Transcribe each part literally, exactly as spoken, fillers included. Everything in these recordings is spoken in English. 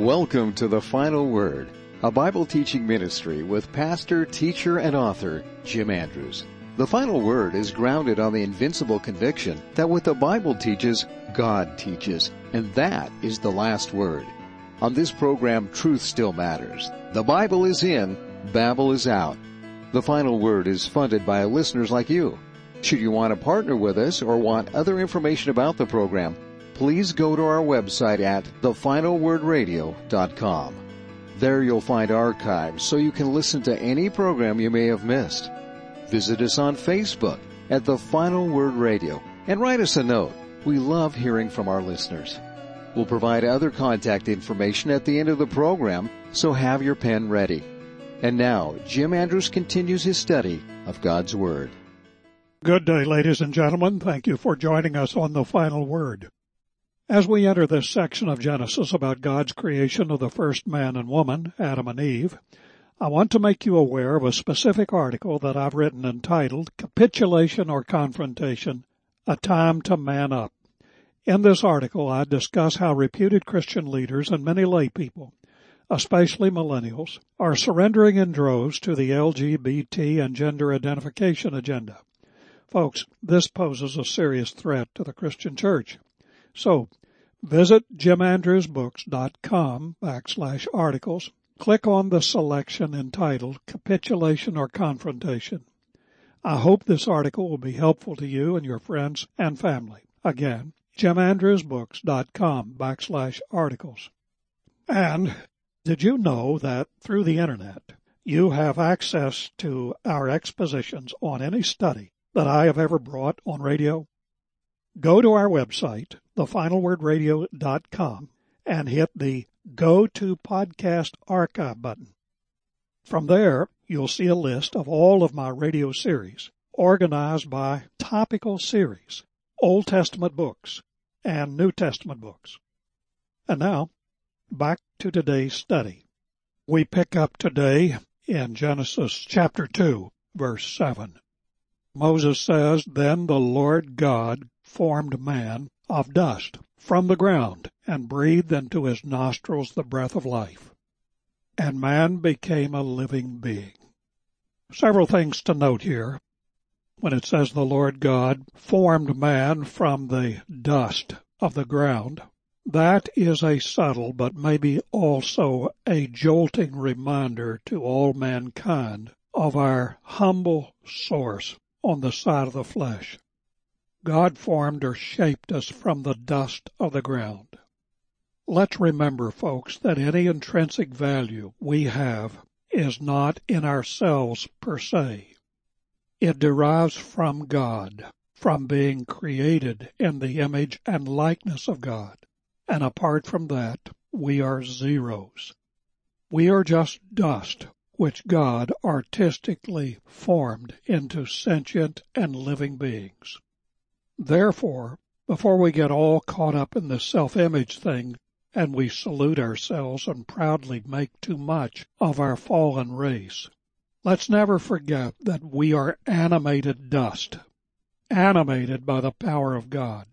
Welcome to The Final Word, a Bible teaching ministry with pastor, teacher, and author Jim Andrews. The Final Word is grounded on the invincible conviction that what the Bible teaches, God teaches, and that is the last word. On this program, truth still matters. The Bible is in, Babel is out. The Final Word is funded by listeners like you. Should you want to partner with us or want other information about the program, please go to our website at the final word radio dot com. There you'll find archives so you can listen to any program you may have missed. Visit us on Facebook at The Final Word Radio and write us a note. We love hearing from our listeners. We'll provide other contact information at the end of the program, so have your pen ready. And now, Jim Andrews continues his study of God's Word. Good day, ladies and gentlemen. Thank you for joining us on The Final Word. As we enter this section of Genesis about God's creation of the first man and woman, Adam and Eve, I want to make you aware of a specific article that I've written entitled Capitulation or Confrontation, A Time to Man Up. In this article, I discuss how reputed Christian leaders and many lay people, especially millennials, are surrendering in droves to the L G B T and gender identification agenda. Folks, this poses a serious threat to the Christian church. So, visit jimandrewsbooks.com backslash articles. Click on the selection entitled Capitulation or Confrontation. I hope this article will be helpful to you and your friends and family. Again, jimandrewsbooks.com backslash articles. And did you know that through the Internet, you have access to our expositions on any study that I have ever brought on radio? Go to our website, the final word radio dot com, and hit the Go to Podcast Archive button. From there, you'll see a list of all of my radio series, organized by topical series, Old Testament books, and New Testament books. And now, back to today's study. We pick up today in Genesis chapter two, verse seven. Moses says, Then the Lord God formed man of dust from the ground and breathed into his nostrils the breath of life. And man became a living being. Several things to note here. When it says the Lord God formed man from the dust of the ground, that is a subtle but maybe also a jolting reminder to all mankind of our humble source on the side of the flesh. God formed or shaped us from the dust of the ground. Let's remember, folks, that any intrinsic value we have is not in ourselves per se. It derives from God, from being created in the image and likeness of God. And apart from that, we are zeros. We are just dust, which God artistically formed into sentient and living beings. Therefore, before we get all caught up in the self-image thing and we salute ourselves and proudly make too much of our fallen race, let's never forget that we are animated dust, animated by the power of God.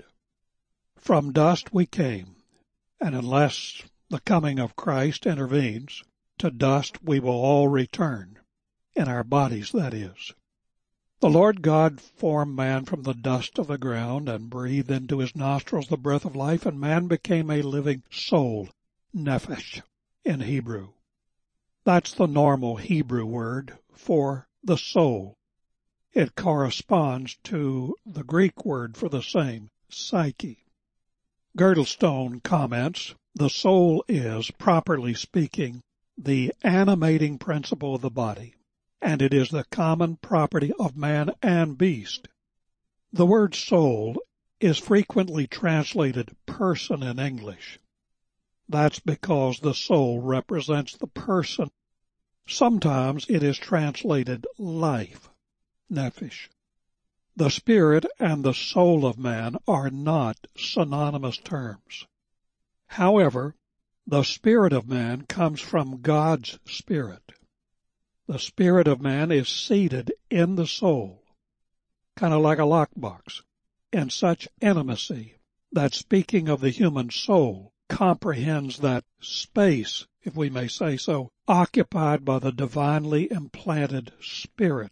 From dust we came, and unless the coming of Christ intervenes, to dust we will all return, in our bodies, that is. The Lord God formed man from the dust of the ground and breathed into his nostrils the breath of life, and man became a living soul, nephesh, in Hebrew. That's the normal Hebrew word for the soul. It corresponds to the Greek word for the same, psyche. Girdlestone comments, the soul is, properly speaking, the animating principle of the body, and it is the common property of man and beast. The word soul is frequently translated person in English. That's because the soul represents the person. Sometimes it is translated life, nephesh. The spirit and the soul of man are not synonymous terms. However, the spirit of man comes from God's spirit. The spirit of man is seated in the soul, kind of like a lockbox, in such intimacy that, speaking of the human soul, comprehends that space, if we may say so, occupied by the divinely implanted Spirit.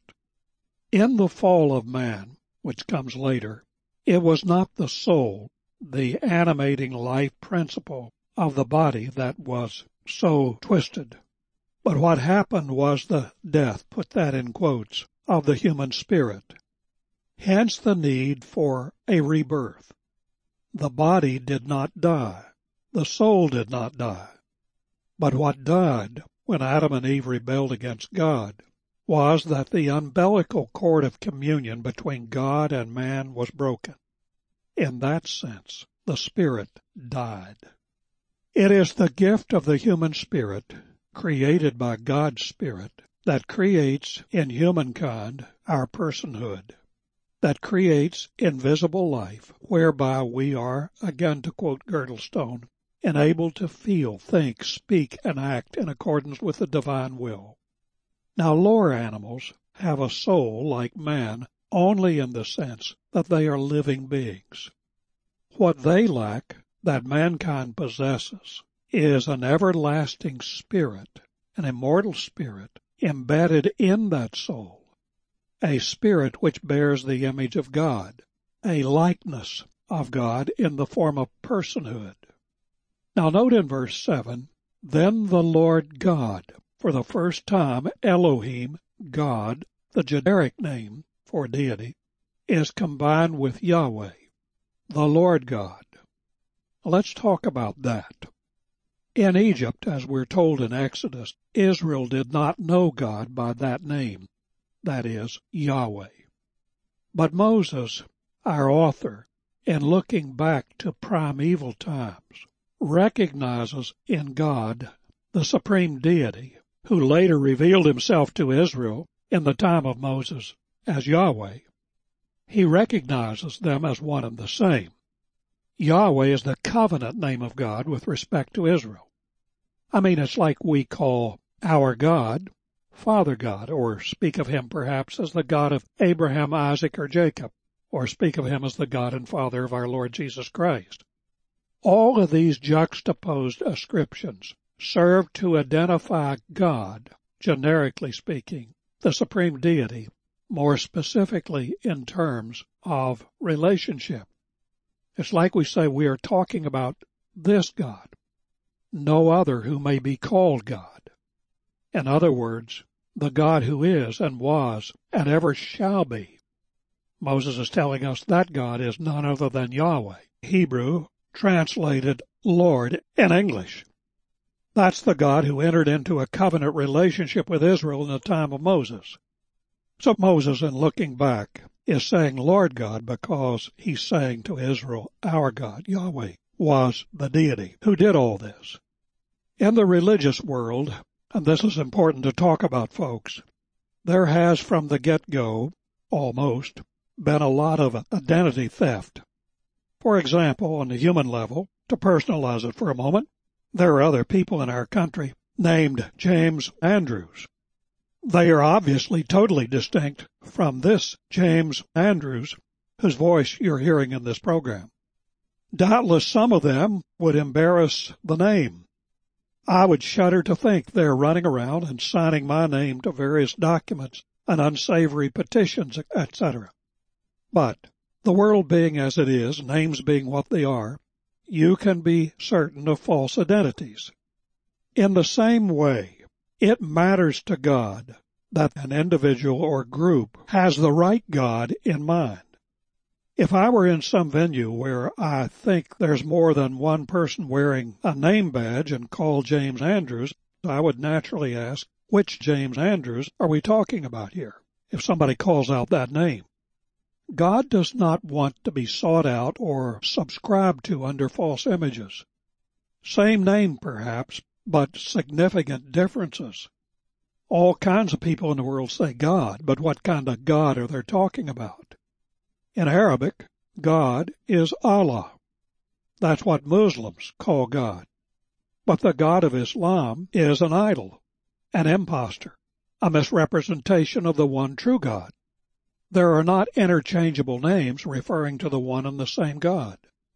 In the fall of man, which comes later, it was not the soul, the animating life principle of the body, that was so twisted. But what happened was the death, put that in quotes, of the human spirit. Hence the need for a rebirth. The body did not die. The soul did not die. But what died when Adam and Eve rebelled against God was that the umbilical cord of communion between God and man was broken. In that sense, the spirit died. It is the gift of the human spirit, created by God's Spirit, that creates in humankind our personhood, that creates invisible life, whereby we are, again to quote Girdlestone, enabled to feel, think, speak, and act in accordance with the divine will. Now, lower animals have a soul like man only in the sense that they are living beings. What they lack, that mankind possesses, is an everlasting spirit, an immortal spirit, embedded in that soul, a spirit which bears the image of God, a likeness of God in the form of personhood. Now note in verse seven, then the Lord God, for the first time Elohim, God, the generic name for deity, is combined with Yahweh, the Lord God. Let's talk about that. In Egypt, as we're told in Exodus, Israel did not know God by that name, that is, Yahweh. But Moses, our author, in looking back to primeval times, recognizes in God the supreme deity, who later revealed himself to Israel in the time of Moses as Yahweh. He recognizes them as one and the same. Yahweh is the covenant name of God with respect to Israel. I mean, it's like we call our God Father God, or speak of him perhaps as the God of Abraham, Isaac, or Jacob, or speak of him as the God and Father of our Lord Jesus Christ. All of these juxtaposed ascriptions serve to identify God, generically speaking, the supreme deity, more specifically in terms of relationship. It's like we say we are talking about this God, no other who may be called God. In other words, the God who is and was and ever shall be. Moses is telling us that God is none other than Yahweh, Hebrew, translated Lord in English. That's the God who entered into a covenant relationship with Israel in the time of Moses. So Moses, in looking back, is saying Lord God because he's saying to Israel, our God, Yahweh, was the deity who did all this. In the religious world, and this is important to talk about, folks, there has from the get-go, almost, been a lot of identity theft. For example, on the human level, to personalize it for a moment, there are other people in our country named James Andrews. They are obviously totally distinct from this James Andrews, whose voice you're hearing in this program. Doubtless some of them would embarrass the name. I would shudder to think they're running around and signing my name to various documents and unsavory petitions, et cetera. But, the world being as it is, names being what they are, you can be certain of false identities. In the same way, it matters to God that an individual or group has the right God in mind. If I were in some venue where I think there's more than one person wearing a name badge and called James Andrews, I would naturally ask, which James Andrews are we talking about here, if somebody calls out that name? God does not want to be sought out or subscribed to under false images. Same name, perhaps, but significant differences. All kinds of people in the world say God, but what kind of God are they talking about? In Arabic, God is Allah. That's what Muslims call God. But the God of Islam is an idol, an impostor, a misrepresentation of the one true God. There are not interchangeable names referring to the one and the same God.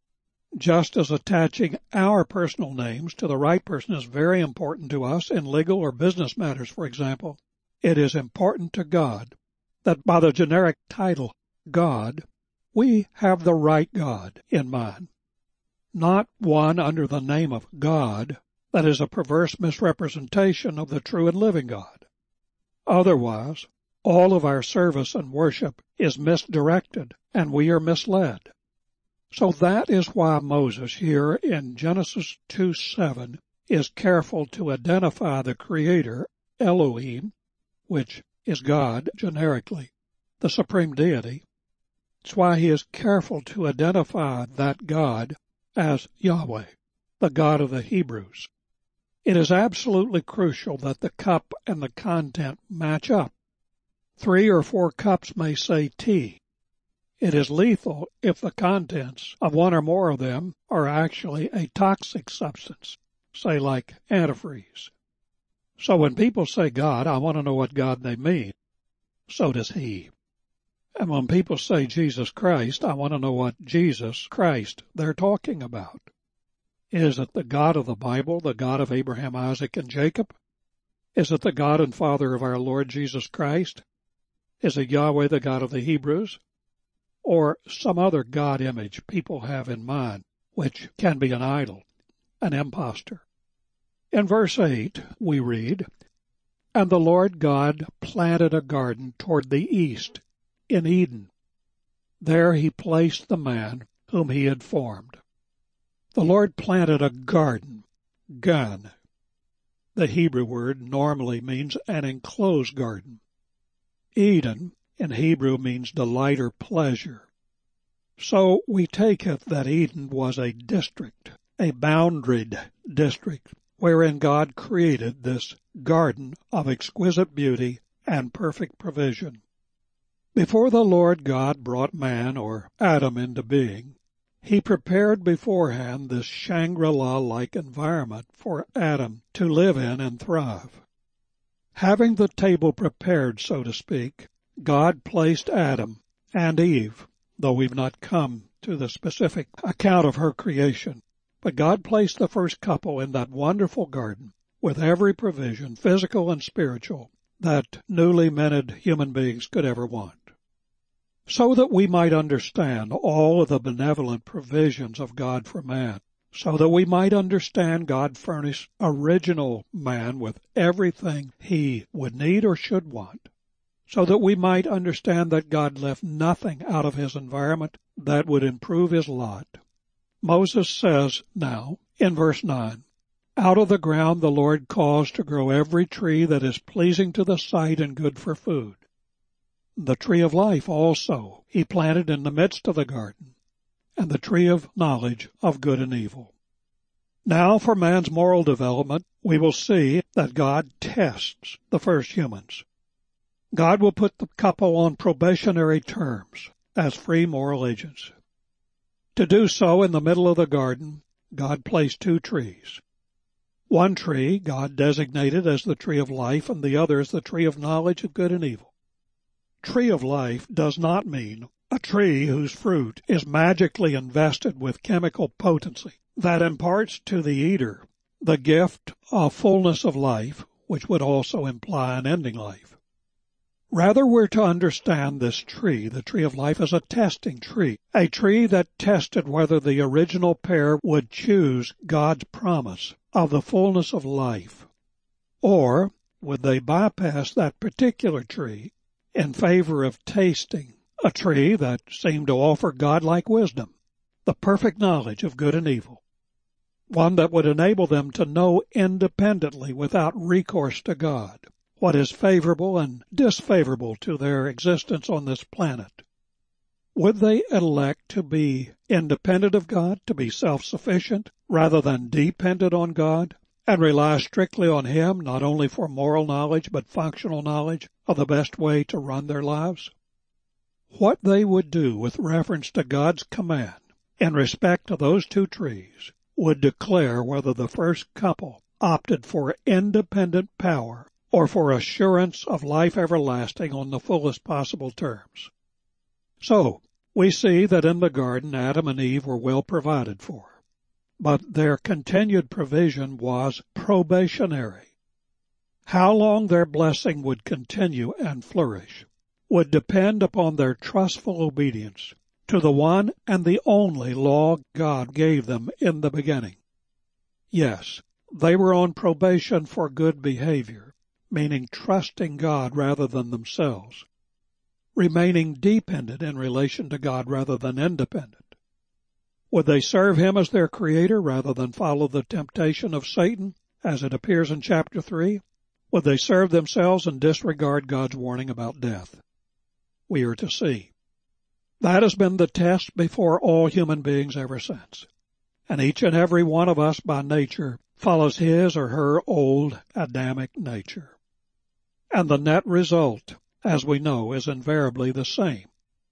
Just as attaching our personal names to the right person is very important to us in legal or business matters, for example, it is important to God that by the generic title God, we have the right God in mind, not one under the name of God that is a perverse misrepresentation of the true and living God. Otherwise, all of our service and worship is misdirected and we are misled. So that is why Moses here in Genesis two seven is careful to identify the Creator, Elohim, which is God generically, the supreme deity. It's why he is careful to identify that God as Yahweh, the God of the Hebrews. It is absolutely crucial that the cup and the content match up. Three or four cups may say tea. It is lethal if the contents of one or more of them are actually a toxic substance, say like antifreeze. So when people say God, I want to know what God they mean. So does he. And when people say Jesus Christ, I want to know what Jesus Christ they're talking about. Is it the God of the Bible, the God of Abraham, Isaac, and Jacob? Is it the God and Father of our Lord Jesus Christ? Is it Yahweh, the God of the Hebrews? Or some other God image people have in mind, which can be an idol, an impostor? In verse eight, we read, And the Lord God planted a garden toward the east, in Eden. There he placed the man whom he had formed. The Lord planted a garden, gan. The Hebrew word normally means an enclosed garden. Eden in Hebrew means delight or pleasure. So we take it that Eden was a district, a boundaried district, wherein God created this garden of exquisite beauty and perfect provision. Before the Lord God brought man or Adam into being, he prepared beforehand this Shangri-La-like environment for Adam to live in and thrive. Having the table prepared, so to speak, God placed Adam and Eve, though we've not come to the specific account of her creation, but God placed the first couple in that wonderful garden with every provision, physical and spiritual, that newly minted human beings could ever want. So that we might understand all of the benevolent provisions of God for man, so that we might understand God furnished original man with everything he would need or should want, so that we might understand that God left nothing out of his environment that would improve his lot. Moses says now, in verse nine, Out of the ground the Lord caused to grow every tree that is pleasing to the sight and good for food. The tree of life also he planted in the midst of the garden, and the tree of knowledge of good and evil. Now for man's moral development, we will see that God tests the first humans. God will put the couple on probationary terms as free moral agents. To do so, in the middle of the garden, God placed two trees. One tree God designated as the tree of life, and the other as the tree of knowledge of good and evil. Tree of life does not mean a tree whose fruit is magically invested with chemical potency that imparts to the eater the gift of fullness of life, which would also imply an ending life. Rather, we're to understand this tree, the tree of life, as a testing tree, a tree that tested whether the original pair would choose God's promise of the fullness of life, or would they bypass that particular tree in favor of tasting a tree that seemed to offer godlike wisdom, the perfect knowledge of good and evil, one that would enable them to know independently without recourse to God what is favorable and disfavorable to their existence on this planet. Would they elect to be independent of God, to be self-sufficient, rather than dependent on God, and rely strictly on Him, not only for moral knowledge, but functional knowledge of the best way to run their lives? What they would do with reference to God's command in respect to those two trees would declare whether the first couple opted for independent power or for assurance of life everlasting on the fullest possible terms. So, We see that in the garden Adam and Eve were well provided for, but their continued provision was probationary. How long their blessing would continue and flourish would depend upon their trustful obedience to the one and the only law God gave them in the beginning. Yes, they were on probation for good behavior, meaning trusting God rather than themselves, remaining dependent in relation to God rather than independent. Would they serve Him as their Creator rather than follow the temptation of Satan, as it appears in chapter three? Would they serve themselves and disregard God's warning about death? We are to see. That has been the test before all human beings ever since. And each and every one of us by nature follows his or her old Adamic nature. And the net result, as we know, is invariably the same: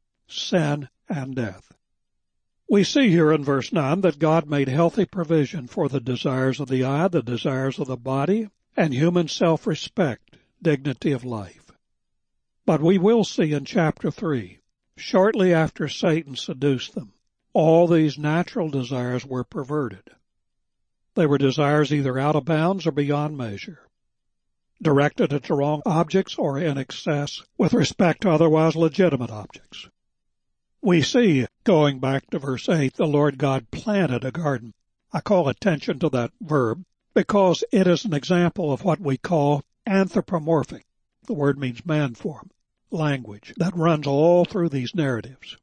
sin and death. We see here in verse nine that God made healthy provision for the desires of the eye, the desires of the body, and human self-respect, dignity of life. But we will see in chapter three, shortly after Satan seduced them, all these natural desires were perverted. They were desires either out of bounds or beyond measure, directed at the wrong objects or in excess with respect to otherwise legitimate objects. We see, going back to verse eight, the Lord God planted a garden. I call attention to that verb because it is an example of what we call anthropomorphic. The word means man form, language that runs all through these narratives.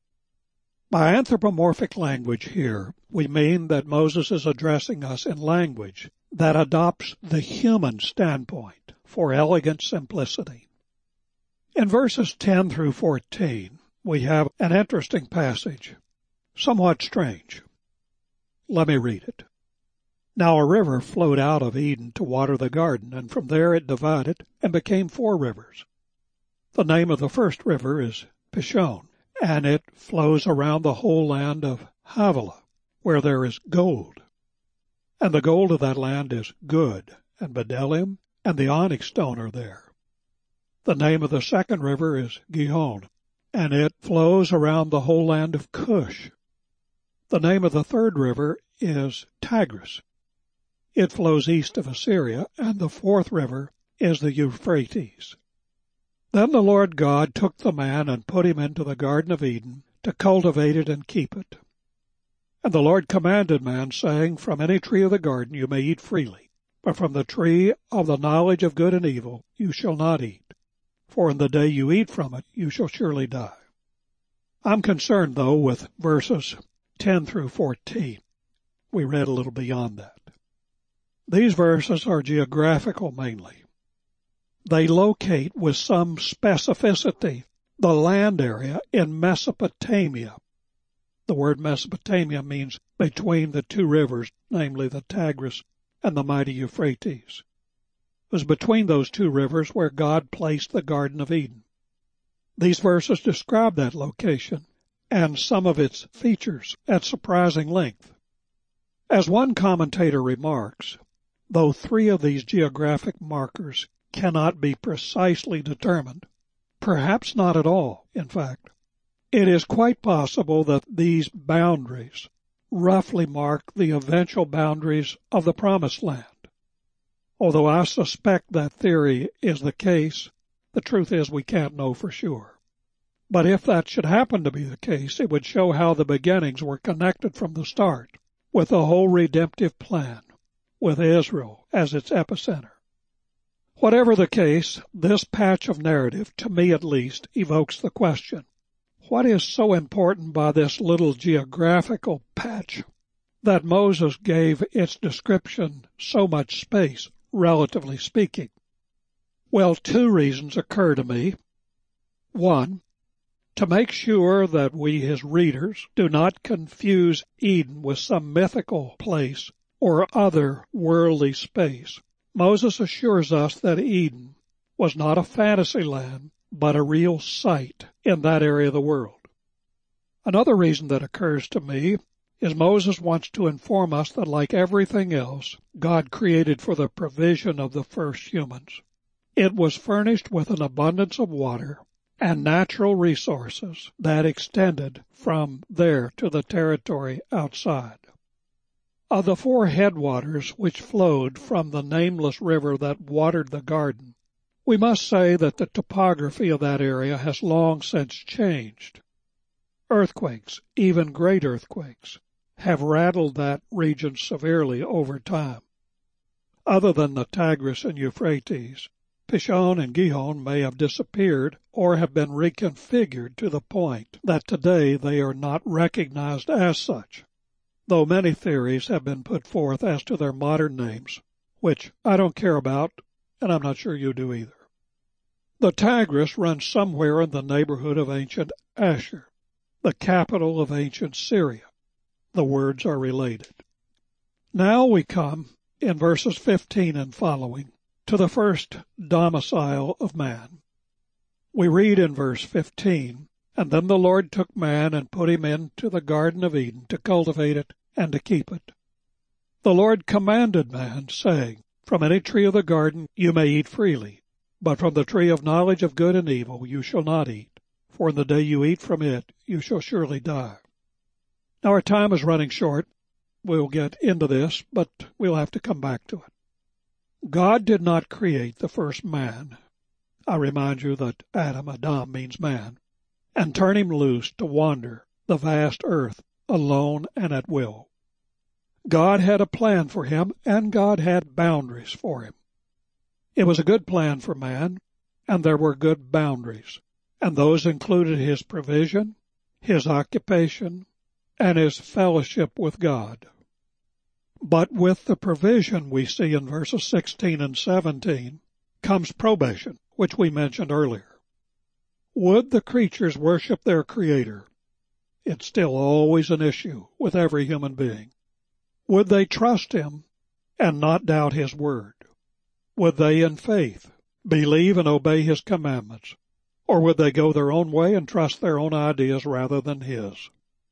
By anthropomorphic language here, we mean that Moses is addressing us in language that adopts the human standpoint for elegant simplicity. In verses ten through fourteen, we have an interesting passage, somewhat strange. Let me read it. Now a river flowed out of Eden to water the garden, and from there it divided and became four rivers. The name of the first river is Pishon, and it flows around the whole land of Havilah, where there is gold. And the gold of that land is good, and bdellium and the onyx stone are there. The name of the second river is Gihon, and it flows around the whole land of Cush. The name of the third river is Tigris. It flows east of Assyria, and the fourth river is the Euphrates. Then the Lord God took the man and put him into the Garden of Eden to cultivate it and keep it. And the Lord commanded man, saying, From any tree of the garden you may eat freely, but from the tree of the knowledge of good and evil you shall not eat, for in the day you eat from it you shall surely die. I'm concerned, though, with verses ten through fourteen. We read a little beyond that. These verses are geographical mainly. They locate with some specificity the land area in Mesopotamia. The word Mesopotamia means between the two rivers, namely the Tigris and the mighty Euphrates. It was between those two rivers where God placed the Garden of Eden. These verses describe that location and some of its features at surprising length. As one commentator remarks, though three of these geographic markers cannot be precisely determined, perhaps not at all, in fact, it is quite possible that these boundaries roughly mark the eventual boundaries of the Promised Land. Although I suspect that theory is the case, the truth is we can't know for sure. But if that should happen to be the case, it would show how the beginnings were connected from the start with the whole redemptive plan, with Israel as its epicenter. Whatever the case, this patch of narrative, to me at least, evokes the question, what is so important by this little geographical patch that Moses gave its description so much space, relatively speaking? Well, two reasons occur to me. One, to make sure that we, his readers, do not confuse Eden with some mythical place or other worldly space, Moses assures us that Eden was not a fantasy land, but a real site in that area of the world. Another reason that occurs to me is Moses wants to inform us that, like everything else God created for the provision of the first humans, it was furnished with an abundance of water and natural resources that extended from there to the territory outside. Of the four headwaters which flowed from the nameless river that watered the garden, we must say that the topography of that area has long since changed. Earthquakes, even great earthquakes, have rattled that region severely over time. Other than the Tigris and Euphrates, Pishon and Gihon may have disappeared or have been reconfigured to the point that today they are not recognized as such, though many theories have been put forth as to their modern names, which I don't care about, and I'm not sure you do either. The Tigris runs somewhere in the neighborhood of ancient Ashur, the capital of ancient Syria. The words are related. Now we come, in verses fifteen and following, to the first domicile of man. We read in verse fifteen, "And then the Lord took man and put him into the Garden of Eden to cultivate it and to keep it. The Lord commanded man, saying, From any tree of the garden you may eat freely, but from the tree of knowledge of good and evil you shall not eat, for in the day you eat from it you shall surely die." Now our time is running short. We'll get into this, but we'll have to come back to it. God did not create the first man. I remind you that Adam, Adam means man, and turn him loose to wander the vast earth alone and at will. God had a plan for him, and God had boundaries for him. It was a good plan for man, and there were good boundaries, and those included his provision, his occupation, and his fellowship with God. But with the provision we see in verses sixteen and seventeen comes probation, which we mentioned earlier. Would the creatures worship their Creator? It's still always an issue with every human being. Would they trust Him and not doubt His word? Would they in faith believe and obey His commandments? Or would they go their own way and trust their own ideas rather than His?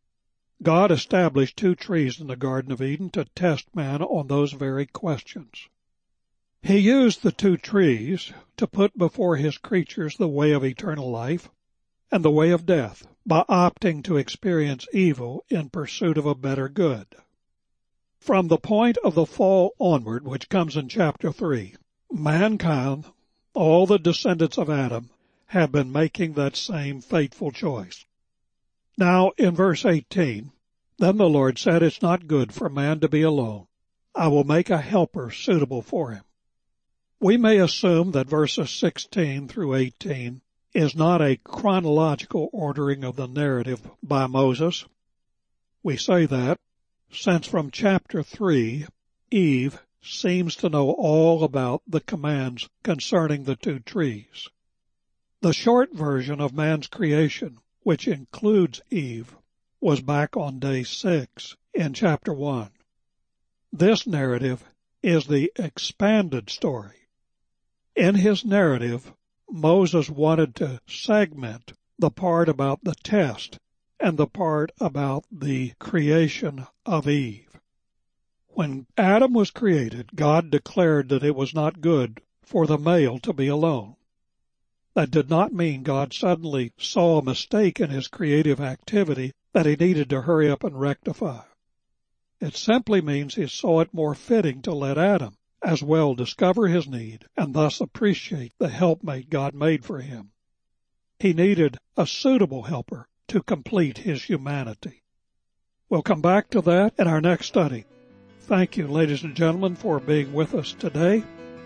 God established two trees in the Garden of Eden to test man on those very questions. He used the two trees to put before His creatures the way of eternal life and the way of death by opting to experience evil in pursuit of a better good. From the point of the fall onward, which comes in chapter three, mankind, all the descendants of Adam, have been making that same fateful choice. Now, in verse eighteen, "Then the Lord said, It's not good for man to be alone. I will make a helper suitable for him." We may assume that verses sixteen through eighteen is not a chronological ordering of the narrative by Moses. We say that since from chapter three, Eve seems to know all about the commands concerning the two trees. The short version of man's creation, which includes Eve, was back on day six in chapter one. This narrative is the expanded story. In his narrative, Moses wanted to segment the part about the test and the part about the creation of Eve. When Adam was created, God declared that it was not good for the male to be alone. That did not mean God suddenly saw a mistake in his creative activity that he needed to hurry up and rectify. It simply means he saw it more fitting to let Adam as well discover his need and thus appreciate the helpmate God made for him. He needed a suitable helper to complete his humanity. We'll come back to that in our next study. Thank you, ladies and gentlemen, for being with us today.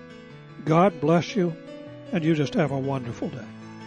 God bless you, and you just have a wonderful day.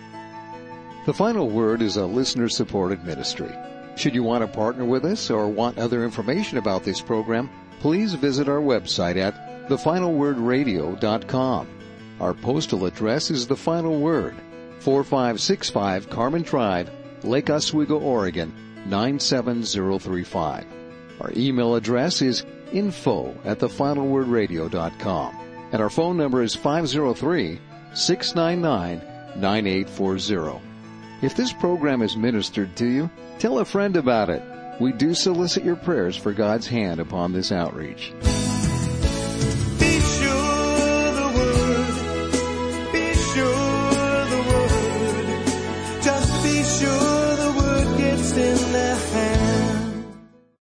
The Final Word is a listener-supported ministry. Should you want to partner with us or want other information about this program, please visit our website at the final word radio dot com. Our postal address is The Final Word, four five six five Carmen Drive, Lake Oswego, Oregon, nine seven zero three five. Our email address is info at the final word radio dot com. And our phone number is five zero three, six nine nine, nine eight four zero. If this program is ministered to you, tell a friend about it. We do solicit your prayers for God's hand upon this outreach.